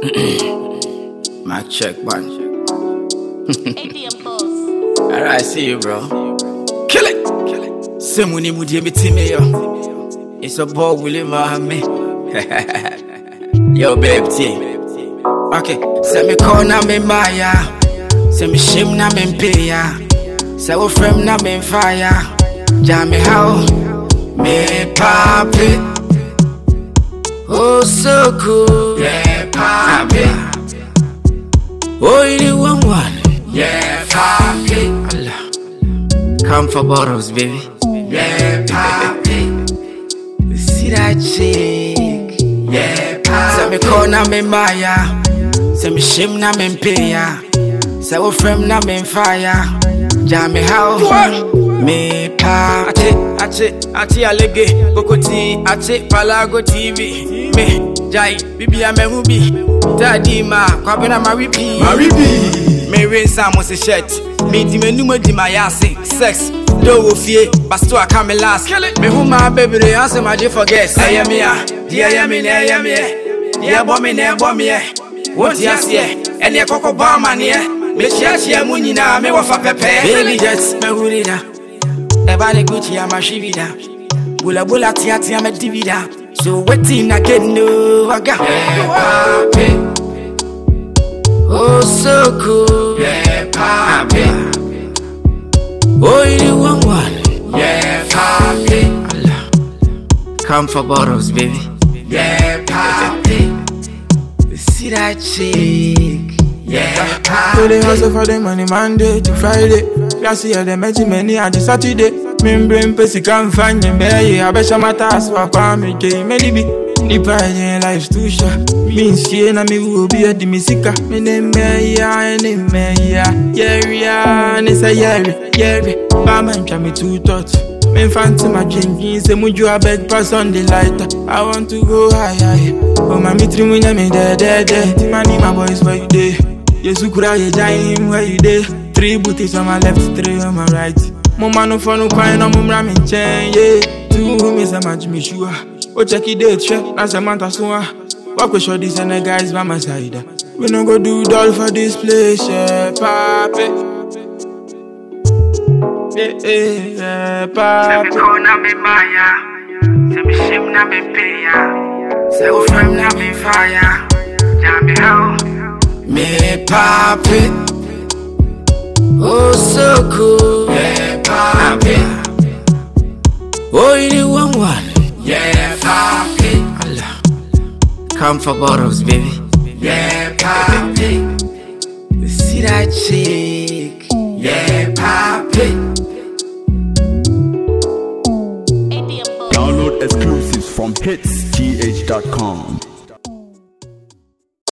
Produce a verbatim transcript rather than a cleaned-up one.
Mic check one. A D M boss. Alright, see you, bro. Kill it, kill it. Simuni mudi mitime yo. It's a ball Willie Mahame. Yo, babe, team. Okay, send me call na me maya. Send me shim na me paya. Say we frame na me fire. Jam me how me pop it. Oh, so cool. Yeah, pop it. Oh, you one one. Yeah, pop it. Allah. Come for bottles, baby. Yeah, pop it. See that chick. Yeah, pop it. Say me call na me maya. Say me shim na me paya. Say we frame na me fire. Jam me how me pop it. Ate, ate alege, bokoti, ate palago T V. Me, jai, bibi ame hubi. Daddy ma, kwa bena maripi. Maripi. Me rain samo se shirt. Me di me nume di ma yase. Sex, do wo fie, basto a kame last. Me huma baby re anse ma je forget. Aya me ya, di aya me ne aya me ye. Di abo me ne abo me ye. Wonti asiye, ene koko ba man ye. Me chia chia mu nyina me wo fa pepe. Baby jets, me hurida. Everybody Gucci, I'm a shivida. Bula bula tia tia me divida. So waiting again, no, I got yeah, pop it. Oh, so cool. Yeah, pop it. Oh, you one one. Yeah, pop it. Allah. Come for bottles, baby. Yeah, pop it. See that chick. Yeah, pop it. So they hustle for the money Monday to Friday. I see how they met many on the Saturday. Me brain pussy can't find them baby. I bet you my task for me game. Maybe the party life's too short. Me see na me will be a dimisika. Me name me ya, name me ya. Yeri ya, ne say yeri, yeri. Barman try me too thought. Me fancy my drinking. Say muju a beg pass on the lighter. I want to go high, high. Oh my me three munya me dead, dead, dead. Timani my boys where you dey? Yesu kura ye jaim where you dey? Three booties on my left, three on my right. Mama no fun no crying on mumra me chain, yeah. Two me say my Jimmy sure. Oh check it date, check. Na say man tasua. Walk with show these and the guys by my side. We no go do doll for this place, yeah, pop it. Yeah, yeah, yeah, pop it. Say me call na me maya. Say me shim na me paya. Say we frame na me fire. Jam me how me pop it. Oh, so cool. Yeah, pop it. Oh, you one one. Yeah, pop it. Allah. Come for bottles, baby. Yeah, pop it. See that chick. Yeah, pop it. A D M boss. Download exclusives from hits T H dot com.